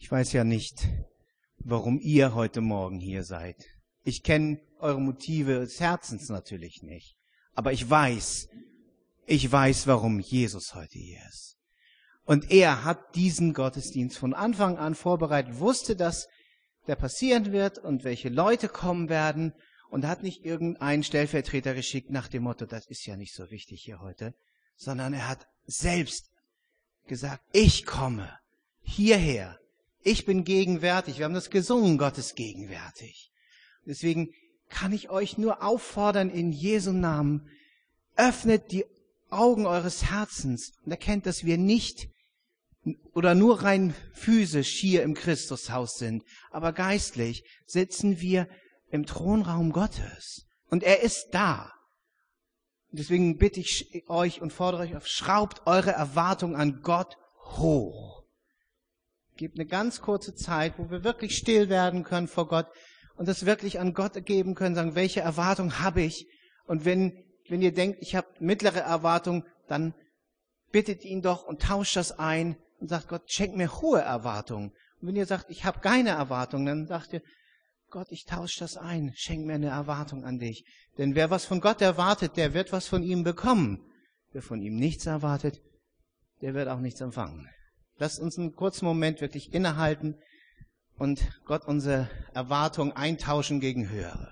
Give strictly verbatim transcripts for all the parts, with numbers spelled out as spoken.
Ich weiß ja nicht, warum ihr heute Morgen hier seid. Ich kenne eure Motive des Herzens natürlich nicht. Aber ich weiß, ich weiß, warum Jesus heute hier ist. Und er hat diesen Gottesdienst von Anfang an vorbereitet, wusste, dass der passieren wird und welche Leute kommen werden und hat nicht irgendeinen Stellvertreter geschickt nach dem Motto, das ist ja nicht so wichtig hier heute, sondern er hat selbst gesagt, ich komme hierher. Ich bin gegenwärtig. Wir haben das gesungen, Gott ist gegenwärtig. Deswegen kann ich euch nur auffordern, in Jesu Namen, öffnet die Augen eures Herzens und erkennt, dass wir nicht oder nur rein physisch hier im Christushaus sind, aber geistlich sitzen wir im Thronraum Gottes. Und er ist da. Deswegen bitte ich euch und fordere euch auf, schraubt eure Erwartung an Gott hoch. Gebt eine ganz kurze Zeit, wo wir wirklich still werden können vor Gott und das wirklich an Gott geben können, sagen, welche Erwartung habe ich? Und wenn, wenn ihr denkt, ich habe mittlere Erwartung, dann bittet ihn doch und tauscht das ein und sagt, Gott, schenk mir hohe Erwartungen. Und wenn ihr sagt, ich habe keine Erwartung, dann sagt ihr, Gott, ich tausche das ein, schenk mir eine Erwartung an dich. Denn wer was von Gott erwartet, der wird was von ihm bekommen. Wer von ihm nichts erwartet, der wird auch nichts empfangen. Lasst uns einen kurzen Moment wirklich innehalten und Gott unsere Erwartung eintauschen gegen höhere.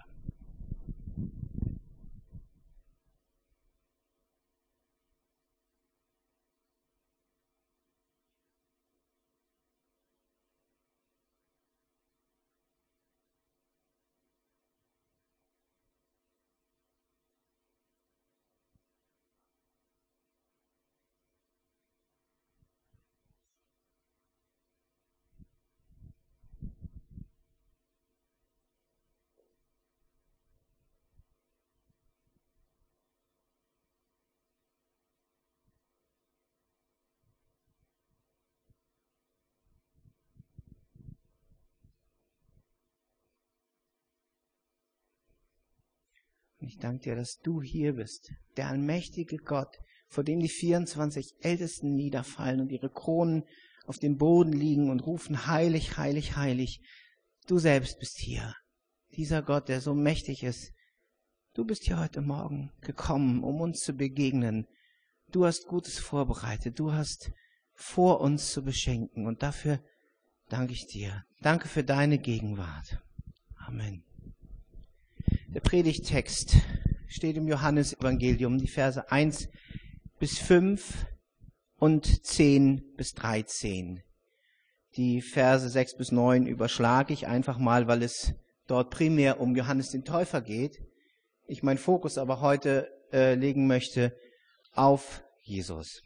Ich danke dir, dass du hier bist, der allmächtige Gott, vor dem die vierundzwanzig Ältesten niederfallen und ihre Kronen auf dem Boden liegen und rufen, heilig, heilig, heilig. Du selbst bist hier, dieser Gott, der so mächtig ist. Du bist hier heute Morgen gekommen, um uns zu begegnen. Du hast Gutes vorbereitet, du hast vor, uns zu beschenken. Und dafür danke ich dir. Danke für deine Gegenwart. Amen. Der Predigttext steht im Johannesevangelium, die Verse eins bis fünf und zehn bis dreizehn. Die Verse sechs bis neun überschlage ich einfach mal, weil es dort primär um Johannes den Täufer geht. Ich meinen Fokus aber heute äh, legen möchte auf Jesus.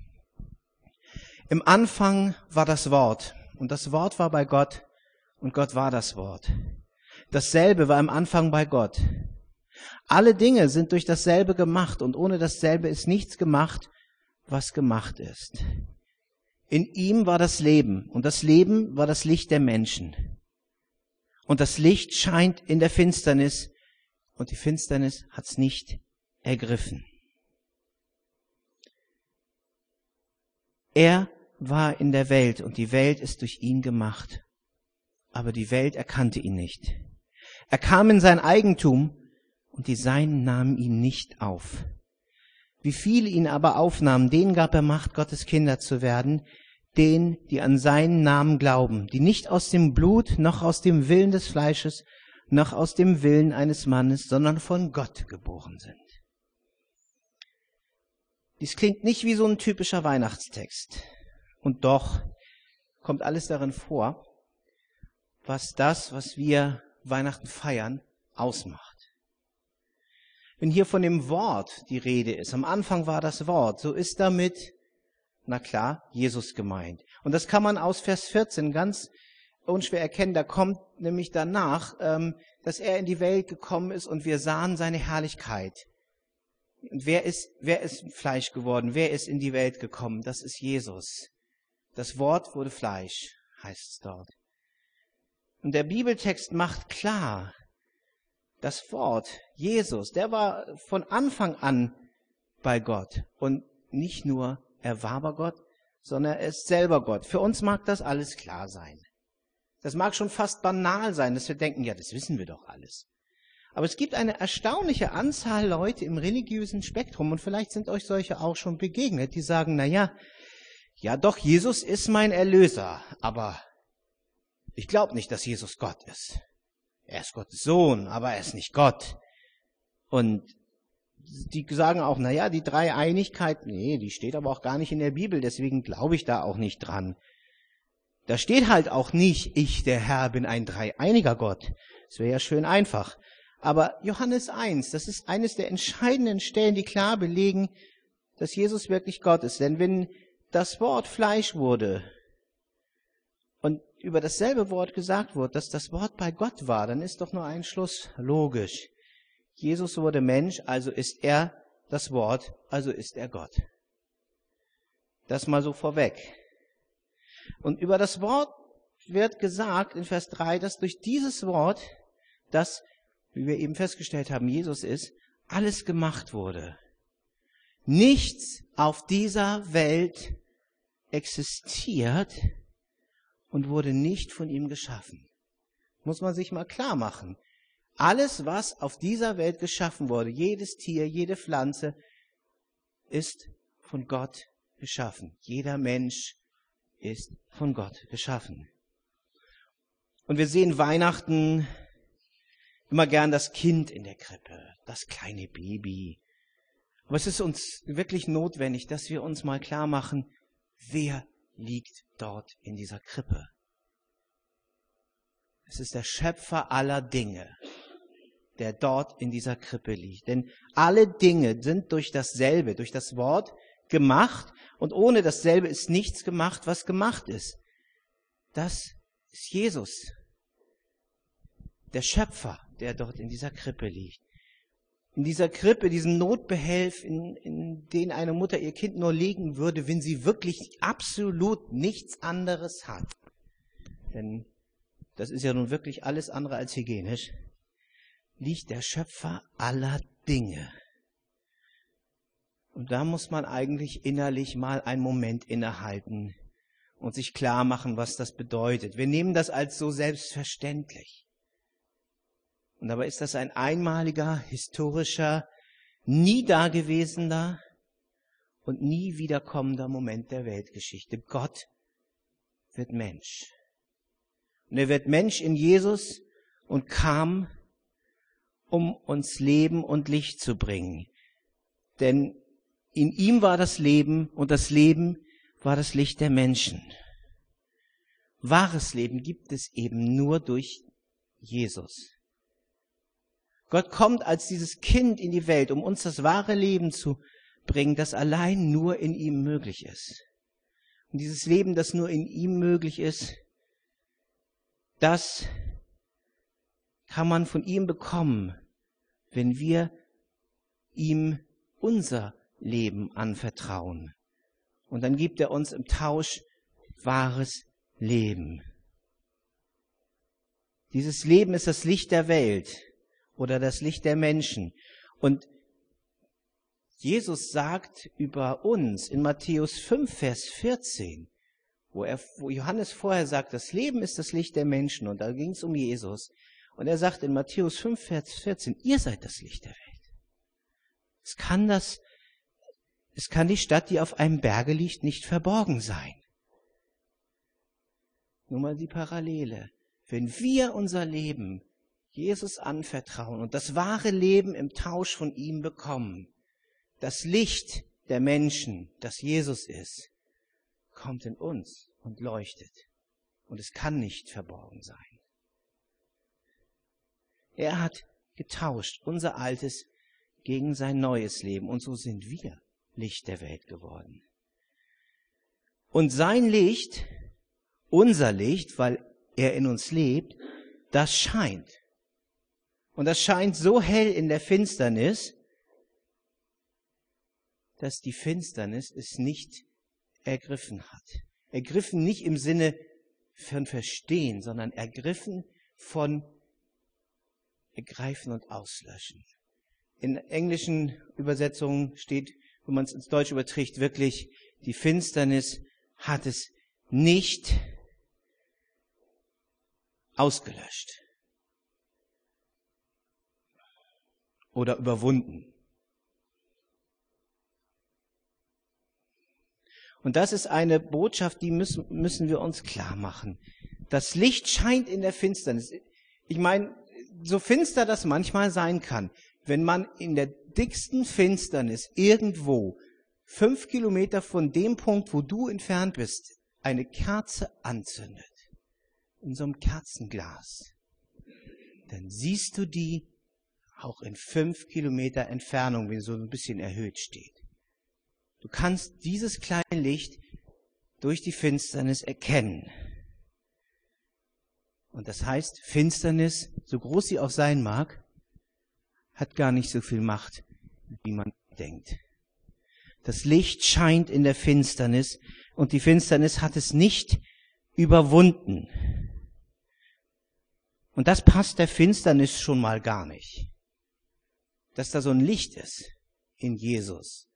Im Anfang war das Wort und das Wort war bei Gott und Gott war das Wort. Dasselbe war im Anfang bei Gott. Alle Dinge sind durch dasselbe gemacht und ohne dasselbe ist nichts gemacht, was gemacht ist. In ihm war das Leben und das Leben war das Licht der Menschen. Und das Licht scheint in der Finsternis und die Finsternis hat's nicht ergriffen. Er war in der Welt und die Welt ist durch ihn gemacht, aber die Welt erkannte ihn nicht. Er kam in sein Eigentum und die Seinen nahmen ihn nicht auf. Wie viele ihn aber aufnahmen, denen gab er Macht, Gottes Kinder zu werden, denen, die an seinen Namen glauben, die nicht aus dem Blut, noch aus dem Willen des Fleisches, noch aus dem Willen eines Mannes, sondern von Gott geboren sind. Dies klingt nicht wie so ein typischer Weihnachtstext. Und doch kommt alles darin vor, was das, was wir Weihnachten feiern, ausmacht. Wenn hier von dem Wort die Rede ist, am Anfang war das Wort, so ist damit, na klar, Jesus gemeint. Und das kann man aus Vers vierzehn ganz unschwer erkennen. Da kommt nämlich danach, dass er in die Welt gekommen ist und wir sahen seine Herrlichkeit. Und wer ist, wer ist Fleisch geworden? Wer ist in die Welt gekommen? Das ist Jesus. Das Wort wurde Fleisch, heißt es dort. Und der Bibeltext macht klar, das Wort, Jesus, der war von Anfang an bei Gott. Und nicht nur, er war bei Gott, sondern er ist selber Gott. Für uns mag das alles klar sein. Das mag schon fast banal sein, dass wir denken, ja, das wissen wir doch alles. Aber es gibt eine erstaunliche Anzahl Leute im religiösen Spektrum, und vielleicht sind euch solche auch schon begegnet, die sagen, na ja, ja doch, Jesus ist mein Erlöser, aber ich glaube nicht, dass Jesus Gott ist. Er ist Gottes Sohn, aber er ist nicht Gott. Und die sagen auch, na ja, die Dreieinigkeit, nee, die steht aber auch gar nicht in der Bibel, deswegen glaube ich da auch nicht dran. Da steht halt auch nicht, ich, der Herr, bin ein dreieiniger Gott. Das wäre ja schön einfach. Aber Johannes eins, das ist eines der entscheidenden Stellen, die klar belegen, dass Jesus wirklich Gott ist. Denn wenn das Wort Fleisch wurde und über dasselbe Wort gesagt wurde, dass das Wort bei Gott war, dann ist doch nur ein Schluss logisch. Jesus wurde Mensch, also ist er das Wort, also ist er Gott. Das mal so vorweg. Und über das Wort wird gesagt in Vers drei, dass durch dieses Wort, das, wie wir eben festgestellt haben, Jesus ist, alles gemacht wurde. Nichts auf dieser Welt existiert und wurde nicht von ihm geschaffen. Muss man sich mal klar machen. Alles, was auf dieser Welt geschaffen wurde, jedes Tier, jede Pflanze, ist von Gott geschaffen. Jeder Mensch ist von Gott geschaffen. Und wir sehen Weihnachten immer gern das Kind in der Krippe, das kleine Baby. Aber es ist uns wirklich notwendig, dass wir uns mal klar machen, wer liegt dort in dieser Krippe? Es ist der Schöpfer aller Dinge, der dort in dieser Krippe liegt. Denn alle Dinge sind durch dasselbe, durch das Wort gemacht, und ohne dasselbe ist nichts gemacht, was gemacht ist. Das ist Jesus, der Schöpfer, der dort in dieser Krippe liegt. In dieser Krippe, diesem Notbehelf, in, in den eine Mutter ihr Kind nur legen würde, wenn sie wirklich absolut nichts anderes hat. Denn das ist ja nun wirklich alles andere als hygienisch. Liegt der Schöpfer aller Dinge. Und da muss man eigentlich innerlich mal einen Moment innehalten und sich klar machen, was das bedeutet. Wir nehmen das als so selbstverständlich. Und dabei ist das ein einmaliger, historischer, nie dagewesener und nie wiederkommender Moment der Weltgeschichte. Gott wird Mensch. Und er wird Mensch in Jesus und kam, um uns Leben und Licht zu bringen. Denn in ihm war das Leben, und das Leben war das Licht der Menschen. Wahres Leben gibt es eben nur durch Jesus. Gott kommt als dieses Kind in die Welt, um uns das wahre Leben zu bringen, das allein nur in ihm möglich ist. Und dieses Leben, das nur in ihm möglich ist, das kann man von ihm bekommen, wenn wir ihm unser Leben anvertrauen. Und dann gibt er uns im Tausch wahres Leben. Dieses Leben ist das Licht der Welt oder das Licht der Menschen. Und Jesus sagt über uns in Matthäus fünf, Vers vierzehn, wo, er, wo Johannes vorher sagt, das Leben ist das Licht der Menschen, und da ging es um Jesus. Und er sagt in Matthäus fünf, Vers vierzehn, ihr seid das Licht der Welt. Es kann das, es kann die Stadt, die auf einem Berge liegt, nicht verborgen sein. Nur mal die Parallele. Wenn wir unser Leben Jesus anvertrauen und das wahre Leben im Tausch von ihm bekommen, das Licht der Menschen, das Jesus ist, kommt in uns und leuchtet. Und es kann nicht verborgen sein. Er hat getauscht, unser altes gegen sein neues Leben. Und so sind wir Licht der Welt geworden. Und sein Licht, unser Licht, weil er in uns lebt, das scheint. Und das scheint so hell in der Finsternis, dass die Finsternis es nicht ergriffen hat. Ergriffen nicht im Sinne von Verstehen, sondern ergriffen von Ergreifen und Auslöschen. In englischen Übersetzungen steht, wenn man es ins Deutsche überträgt, wirklich, die Finsternis hat es nicht ausgelöscht oder überwunden. Und das ist eine Botschaft, die müssen, müssen wir uns klar machen. Das Licht scheint in der Finsternis. Ich meine, so finster das manchmal sein kann, wenn man in der dicksten Finsternis irgendwo fünf Kilometer von dem Punkt, wo du entfernt bist, eine Kerze anzündet, in so einem Kerzenglas, dann siehst du die auch in fünf Kilometer Entfernung, wenn so ein bisschen erhöht steht. Du kannst dieses kleine Licht durch die Finsternis erkennen. Und das heißt, Finsternis, so groß sie auch sein mag, hat gar nicht so viel Macht, wie man denkt. Das Licht scheint in der Finsternis und die Finsternis hat es nicht überwunden. Und das passt der Finsternis schon mal gar nicht. Dass da so ein Licht ist in Jesus.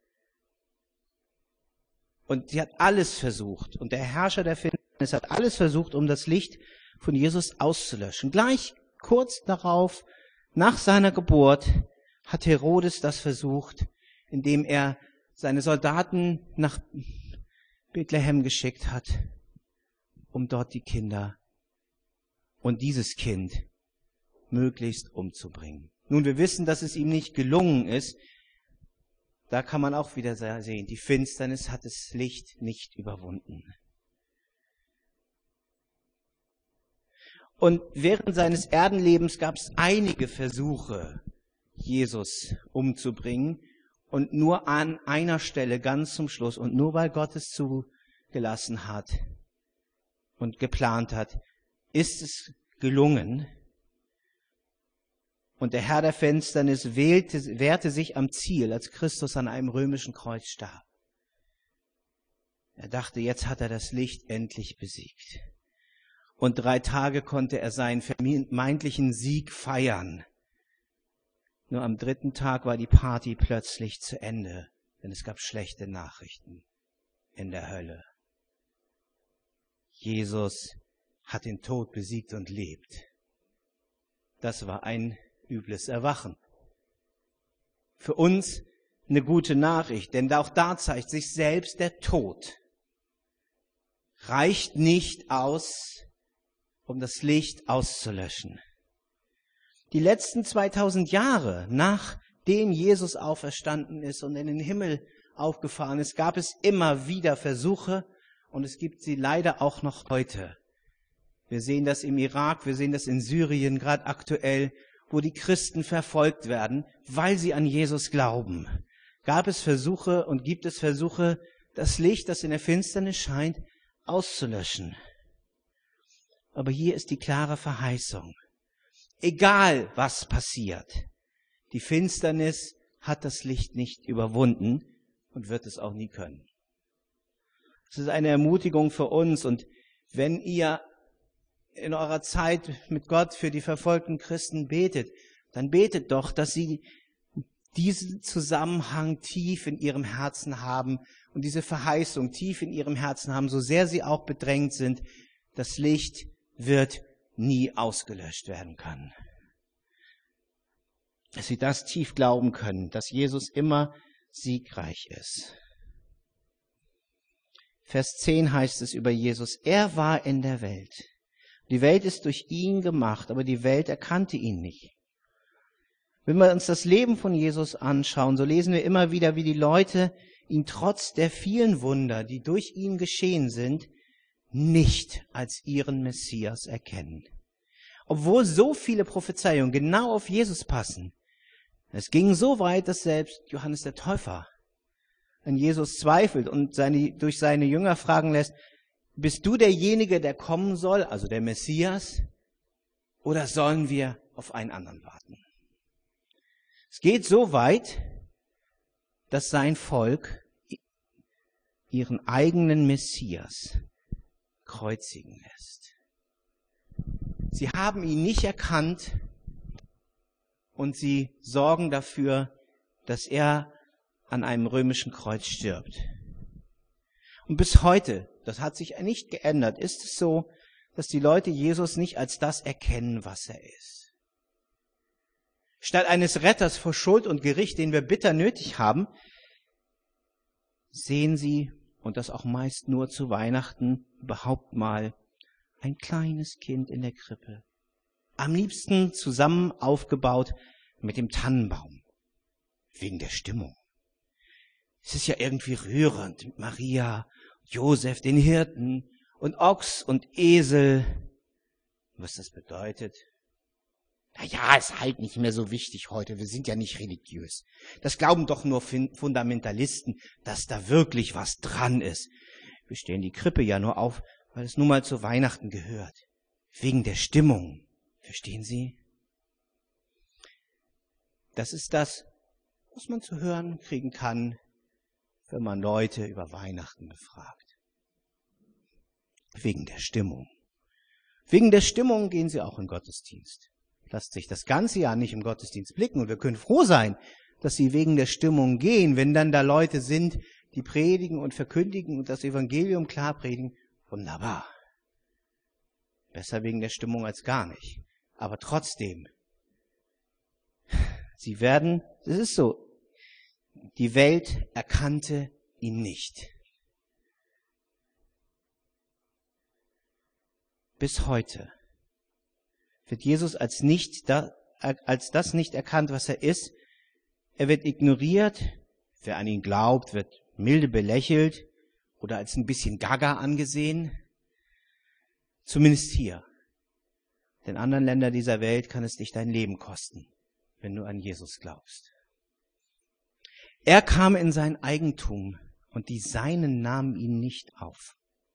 Und sie hat alles versucht. Und der Herrscher der Finsternis hat alles versucht, um das Licht von Jesus auszulöschen. Gleich kurz darauf, nach seiner Geburt, hat Herodes das versucht, indem er seine Soldaten nach Bethlehem geschickt hat, um dort die Kinder und dieses Kind möglichst umzubringen. Nun, wir wissen, dass es ihm nicht gelungen ist. Da kann man auch wieder sehen, die Finsternis hat das Licht nicht überwunden. Und während seines Erdenlebens gab es einige Versuche, Jesus umzubringen. Und nur an einer Stelle, ganz zum Schluss, und nur weil Gott es zugelassen hat und geplant hat, ist es gelungen. Und der Herr der Finsternis wählte, wehrte sich am Ziel, als Christus an einem römischen Kreuz starb. Er dachte, jetzt hat er das Licht endlich besiegt. Und drei Tage konnte er seinen vermeintlichen Sieg feiern. Nur am dritten Tag war die Party plötzlich zu Ende, denn es gab schlechte Nachrichten in der Hölle. Jesus hat den Tod besiegt und lebt. Das war ein übles Erwachen. Für uns eine gute Nachricht, denn auch da zeigt sich, selbst der Tod reicht nicht aus, um das Licht auszulöschen. Die letzten zweitausend Jahre, nachdem Jesus auferstanden ist und in den Himmel aufgefahren ist, gab es immer wieder Versuche und es gibt sie leider auch noch heute. Wir sehen das im Irak, wir sehen das in Syrien, gerade aktuell, wo die Christen verfolgt werden, weil sie an Jesus glauben. Gab es Versuche und gibt es Versuche, das Licht, das in der Finsternis scheint, auszulöschen. Aber hier ist die klare Verheißung. Egal, was passiert, die Finsternis hat das Licht nicht überwunden und wird es auch nie können. Es ist eine Ermutigung für uns. Und wenn ihr in eurer Zeit mit Gott für die verfolgten Christen betet, dann betet doch, dass sie diesen Zusammenhang tief in ihrem Herzen haben und diese Verheißung tief in ihrem Herzen haben, so sehr sie auch bedrängt sind. Das Licht wird nie ausgelöscht werden können. Dass sie das tief glauben können, dass Jesus immer siegreich ist. Vers zehn heißt es über Jesus, er war in der Welt. Die Welt ist durch ihn gemacht, aber die Welt erkannte ihn nicht. Wenn wir uns das Leben von Jesus anschauen, so lesen wir immer wieder, wie die Leute ihn trotz der vielen Wunder, die durch ihn geschehen sind, nicht als ihren Messias erkennen. Obwohl so viele Prophezeiungen genau auf Jesus passen. Es ging so weit, dass selbst Johannes der Täufer an Jesus zweifelt und seine, durch seine Jünger fragen lässt, bist du derjenige, der kommen soll, also der Messias, oder sollen wir auf einen anderen warten? Es geht so weit, dass sein Volk ihren eigenen Messias kreuzigen lässt. Sie haben ihn nicht erkannt und sie sorgen dafür, dass er an einem römischen Kreuz stirbt. Und bis heute, das hat sich nicht geändert, ist es so, dass die Leute Jesus nicht als das erkennen, was er ist. Statt eines Retters vor Schuld und Gericht, den wir bitter nötig haben, sehen sie, und das auch meist nur zu Weihnachten, überhaupt mal ein kleines Kind in der Krippe. Am liebsten zusammen aufgebaut mit dem Tannenbaum. Wegen der Stimmung. Es ist ja irgendwie rührend mit Maria, Josef, den Hirten und Ochs und Esel. Was das bedeutet? Na ja, ist halt nicht mehr so wichtig heute. Wir sind ja nicht religiös. Das glauben doch nur Fundamentalisten, dass da wirklich was dran ist. Wir stellen die Krippe ja nur auf, weil es nun mal zu Weihnachten gehört. Wegen der Stimmung. Verstehen Sie? Das ist das, was man zu hören kriegen kann, wenn man Leute über Weihnachten befragt. Wegen der Stimmung. Wegen der Stimmung gehen sie auch in Gottesdienst. Lasst sich das ganze Jahr nicht im Gottesdienst blicken und wir können froh sein, dass sie wegen der Stimmung gehen, wenn dann da Leute sind, die predigen und verkündigen und das Evangelium klar predigen. Wunderbar. Besser wegen der Stimmung als gar nicht. Aber trotzdem, sie werden, es ist so, die Welt erkannte ihn nicht. Bis heute wird Jesus als nicht da, als das nicht erkannt, was er ist. Er wird ignoriert. Wer an ihn glaubt, wird milde belächelt oder als ein bisschen gaga angesehen. Zumindest hier. In anderen Ländern dieser Welt kann es dich dein Leben kosten, wenn du an Jesus glaubst. Er kam in sein Eigentum und die Seinen nahmen ihn nicht auf.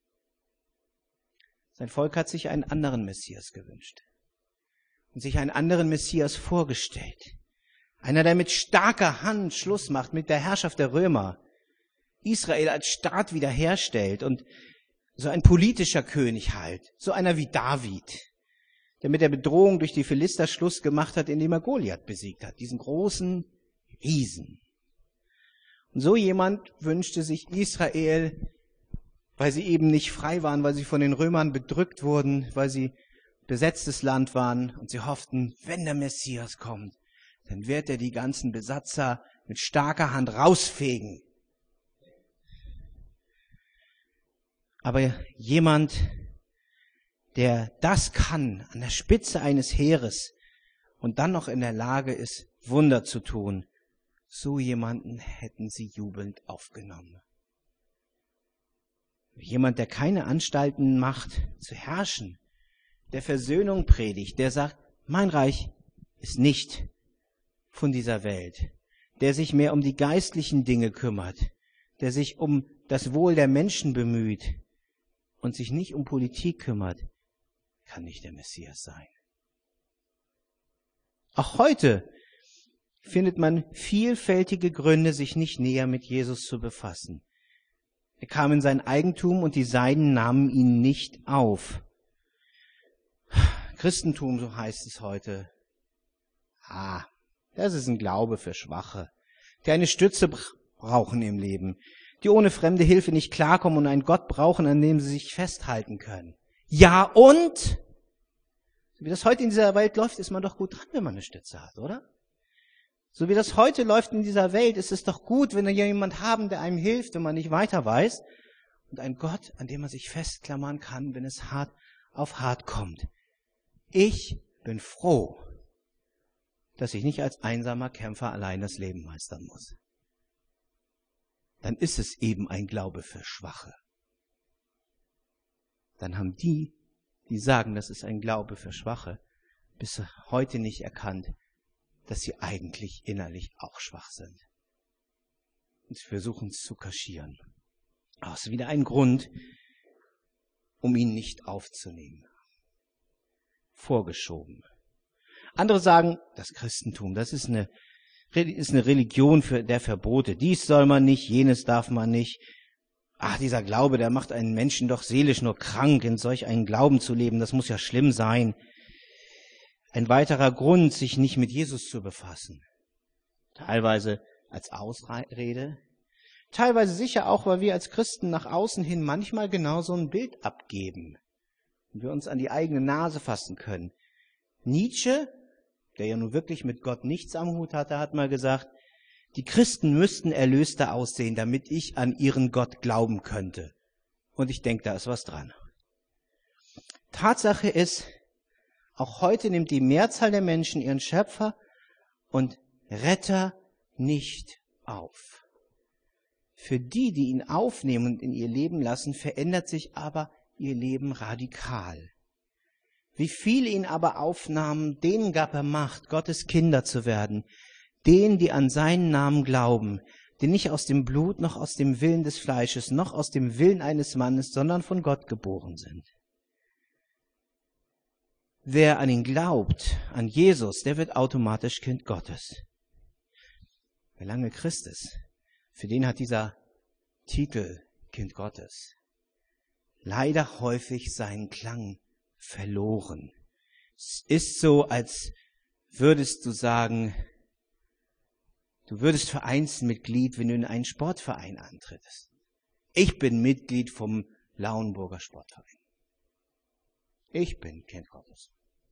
Sein Volk hat sich einen anderen Messias gewünscht und sich einen anderen Messias vorgestellt. Einer, der mit starker Hand Schluss macht mit der Herrschaft der Römer, Israel als Staat wiederherstellt und so ein politischer König halt, so einer wie David, der mit der Bedrohung durch die Philister Schluss gemacht hat, indem er Goliath besiegt hat, diesen großen Riesen. Und so jemand wünschte sich Israel, weil sie eben nicht frei waren, weil sie von den Römern bedrückt wurden, weil sie besetztes Land waren und sie hofften, wenn der Messias kommt, dann wird er die ganzen Besatzer mit starker Hand rausfegen. Aber jemand, der das kann, an der Spitze eines Heeres und dann noch in der Lage ist, Wunder zu tun, so jemanden hätten sie jubelnd aufgenommen. Jemand, der keine Anstalten macht, zu herrschen, der Versöhnung predigt, der sagt, mein Reich ist nicht von dieser Welt, der sich mehr um die geistlichen Dinge kümmert, der sich um das Wohl der Menschen bemüht und sich nicht um Politik kümmert, kann nicht der Messias sein. Auch heute findet man vielfältige Gründe, sich nicht näher mit Jesus zu befassen. Er kam in sein Eigentum und die Seinen nahmen ihn nicht auf. Christentum, so heißt es heute. Ah, das ist ein Glaube für Schwache, die eine Stütze brauchen im Leben, die ohne fremde Hilfe nicht klarkommen und einen Gott brauchen, an dem sie sich festhalten können. Ja und? So wie das heute in dieser Welt läuft, ist man doch gut dran, wenn man eine Stütze hat, oder? So wie das heute läuft in dieser Welt, ist es doch gut, wenn wir jemanden haben, der einem hilft, wenn man nicht weiter weiß. Und ein Gott, an dem man sich festklammern kann, wenn es hart auf hart kommt. Ich bin froh, dass ich nicht als einsamer Kämpfer allein das Leben meistern muss. Dann ist es eben ein Glaube für Schwache. Dann haben die, die sagen, das ist ein Glaube für Schwache, bis heute nicht erkannt, dass sie eigentlich innerlich auch schwach sind. Und sie versuchen es zu kaschieren. Aber es ist wieder ein Grund, um ihn nicht aufzunehmen. Vorgeschoben. Andere sagen, das Christentum, das ist eine, ist eine Religion für, der Verbote. Dies soll man nicht, jenes darf man nicht. Ach, dieser Glaube, der macht einen Menschen doch seelisch nur krank, in solch einen Glauben zu leben, das muss ja schlimm sein. Ein weiterer Grund, sich nicht mit Jesus zu befassen. Teilweise als Ausrede, teilweise sicher auch, weil wir als Christen nach außen hin manchmal genau so ein Bild abgeben. und wir uns an die eigene Nase fassen können. Nietzsche, der ja nun wirklich mit Gott nichts am Hut hatte, hat mal gesagt, die Christen müssten erlöster aussehen, damit ich an ihren Gott glauben könnte. Und ich denke, da ist was dran. Tatsache ist, auch heute nimmt die Mehrzahl der Menschen ihren Schöpfer und Retter nicht auf. Für die, die ihn aufnehmen und in ihr Leben lassen, verändert sich aber ihr Leben radikal. Wie viele ihn aber aufnahmen, denen gab er Macht, Gottes Kinder zu werden, denen, die an seinen Namen glauben, die nicht aus dem Blut, noch aus dem Willen des Fleisches, noch aus dem Willen eines Mannes, sondern von Gott geboren sind. Wer an ihn glaubt, an Jesus, der wird automatisch Kind Gottes. Wer lange Christ ist, für den hat dieser Titel Kind Gottes leider häufig seinen Klang verloren. Es ist so, als würdest du sagen, du würdest Vereinsmitglied, wenn du in einen Sportverein antrittst. Ich bin Mitglied vom Lauenburger Sportverein. Ich bin Kind Gottes.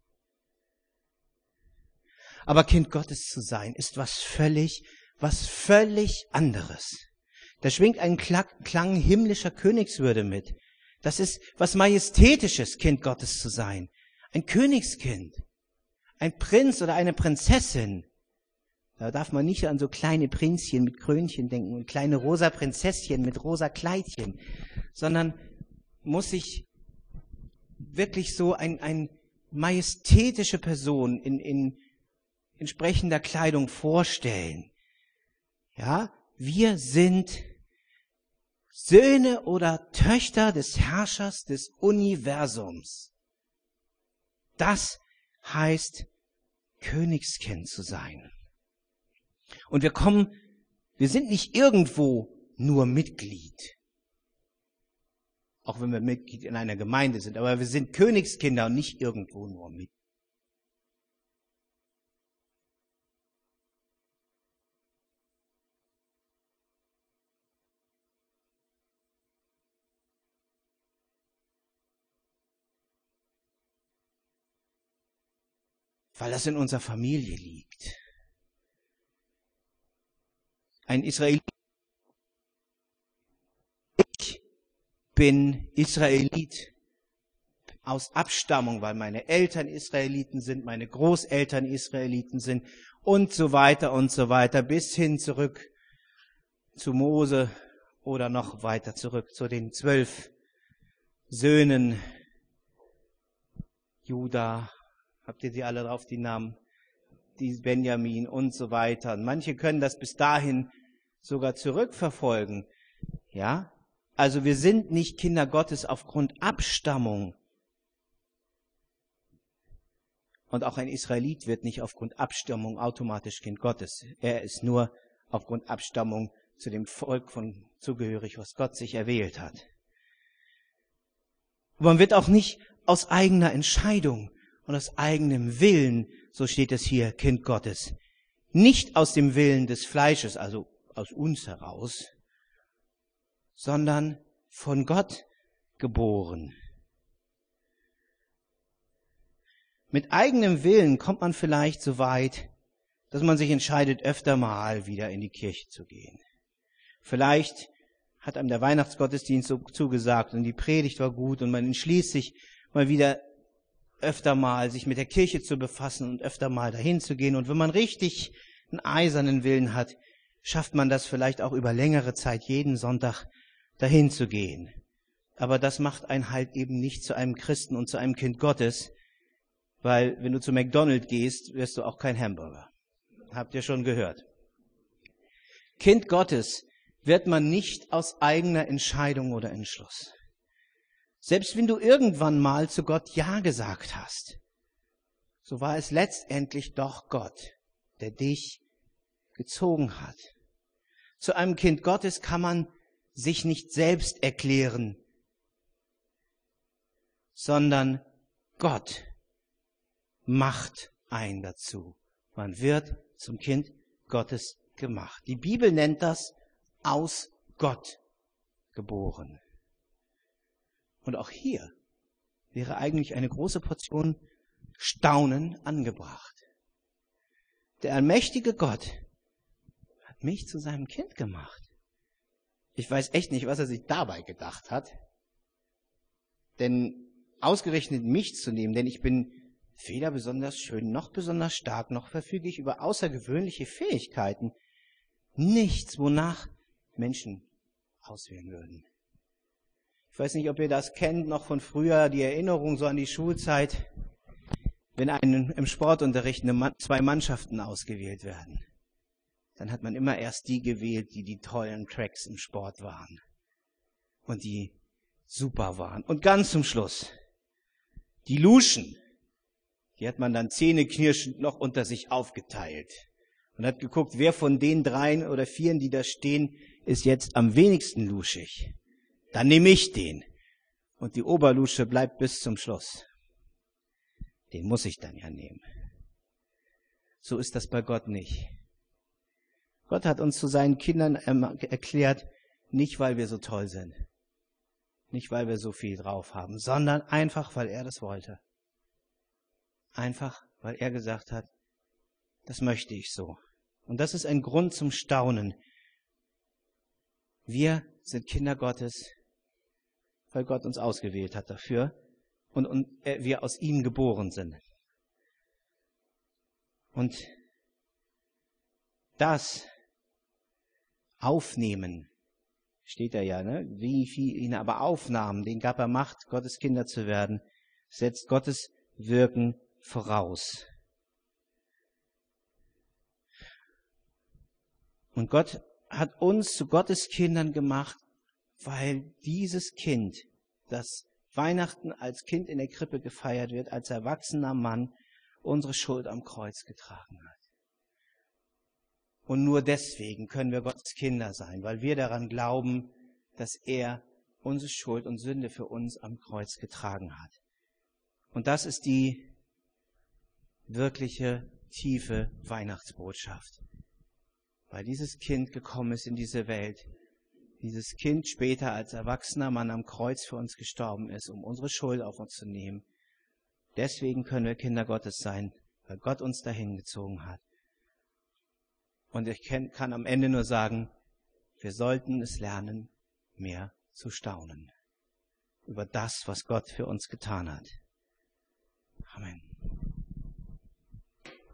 Aber Kind Gottes zu sein, ist was völlig, was völlig anderes. Da schwingt ein Klang himmlischer Königswürde mit. Das ist was Majestätisches, Kind Gottes zu sein. Ein Königskind, ein Prinz oder eine Prinzessin. Da darf man nicht an so kleine Prinzchen mit Krönchen denken und kleine rosa Prinzesschen mit rosa Kleidchen, sondern muss sich wirklich so ein, ein majestätische Person in, in entsprechender Kleidung vorstellen. Ja, wir sind Söhne oder Töchter des Herrschers des Universums. Das heißt, Königskind zu sein. Und wir kommen, wir sind nicht irgendwo nur Mitglied. Auch wenn wir Mitglied in einer Gemeinde sind, aber wir sind Königskinder und nicht irgendwo nur Mitglied. Weil das in unserer Familie liegt. Ein Israelit. Ich bin Israelit aus Abstammung, weil meine Eltern Israeliten sind, meine Großeltern Israeliten sind und so weiter und so weiter, bis hin zurück zu Mose oder noch weiter zurück zu den zwölf Söhnen Juda. Habt ihr die alle drauf, die Namen? Die Benjamin und so weiter. Und manche können das bis dahin sogar zurückverfolgen. Ja? Also wir sind nicht Kinder Gottes aufgrund Abstammung. Und auch ein Israelit wird nicht aufgrund Abstammung automatisch Kind Gottes. Er ist nur aufgrund Abstammung zu dem Volk von zugehörig, was Gott sich erwählt hat. Und man wird auch nicht aus eigener Entscheidung und aus eigenem Willen, so steht es hier, Kind Gottes. Nicht aus dem Willen des Fleisches, also aus uns heraus, sondern von Gott geboren. Mit eigenem Willen kommt man vielleicht so weit, dass man sich entscheidet, öfter mal wieder in die Kirche zu gehen. Vielleicht hat einem der Weihnachtsgottesdienst so zugesagt und die Predigt war gut und man entschließt sich mal wieder öfter mal sich mit der Kirche zu befassen und öfter mal dahin zu gehen. Und wenn man richtig einen eisernen Willen hat, schafft man das vielleicht auch über längere Zeit, jeden Sonntag dahin zu gehen. Aber das macht einen halt eben nicht zu einem Christen und zu einem Kind Gottes, weil wenn du zu McDonald's gehst, wirst du auch kein Hamburger. Habt ihr schon gehört. Kind Gottes wird man nicht aus eigener Entscheidung oder Entschluss. Selbst wenn du irgendwann mal zu Gott Ja gesagt hast, so war es letztendlich doch Gott, der dich gezogen hat. Zu einem Kind Gottes kann man sich nicht selbst erklären, sondern Gott macht einen dazu. Man wird zum Kind Gottes gemacht. Die Bibel nennt das aus Gott geboren. Und auch hier wäre eigentlich eine große Portion Staunen angebracht. Der allmächtige Gott hat mich zu seinem Kind gemacht. Ich weiß echt nicht, was er sich dabei gedacht hat. Denn ausgerechnet mich zu nehmen, denn ich bin weder besonders schön, noch besonders stark, noch verfüge ich über außergewöhnliche Fähigkeiten. Nichts, wonach Menschen auswählen würden. Ich weiß nicht, ob ihr das kennt, noch von früher, die Erinnerung so an die Schulzeit, wenn einen, im Sportunterricht eine, zwei Mannschaften ausgewählt werden. Dann hat man immer erst die gewählt, die die tollen Cracks im Sport waren und die super waren. Und ganz zum Schluss, die Luschen, die hat man dann zähneknirschend noch unter sich aufgeteilt und hat geguckt, wer von den dreien oder vieren, die da stehen, ist jetzt am wenigsten luschig. Dann nehme ich den. Und die Oberlusche bleibt bis zum Schluss. Den muss ich dann ja nehmen. So ist das bei Gott nicht. Gott hat uns zu seinen Kindern erklärt, nicht weil wir so toll sind, nicht weil wir so viel drauf haben, sondern einfach, weil er das wollte. Einfach, weil er gesagt hat, das möchte ich so. Und das ist ein Grund zum Staunen. Wir sind Kinder Gottes, weil Gott uns ausgewählt hat dafür und, und wir aus ihm geboren sind. Und das Aufnehmen, steht da ja, ne? Wie viel ihn aber aufnahmen, den gab er Macht, Gottes Kinder zu werden, setzt Gottes Wirken voraus. Und Gott hat uns zu Gottes Kindern gemacht, weil dieses Kind, das Weihnachten als Kind in der Krippe gefeiert wird, als erwachsener Mann, unsere Schuld am Kreuz getragen hat. Und nur deswegen können wir Gottes Kinder sein, weil wir daran glauben, dass er unsere Schuld und Sünde für uns am Kreuz getragen hat. Und das ist die wirkliche, tiefe Weihnachtsbotschaft. Weil dieses Kind gekommen ist in diese Welt, dieses Kind später als erwachsener Mann am Kreuz für uns gestorben ist, um unsere Schuld auf uns zu nehmen. Deswegen können wir Kinder Gottes sein, weil Gott uns dahin gezogen hat. Und ich kann am Ende nur sagen, wir sollten es lernen, mehr zu staunen über das, was Gott für uns getan hat. Amen.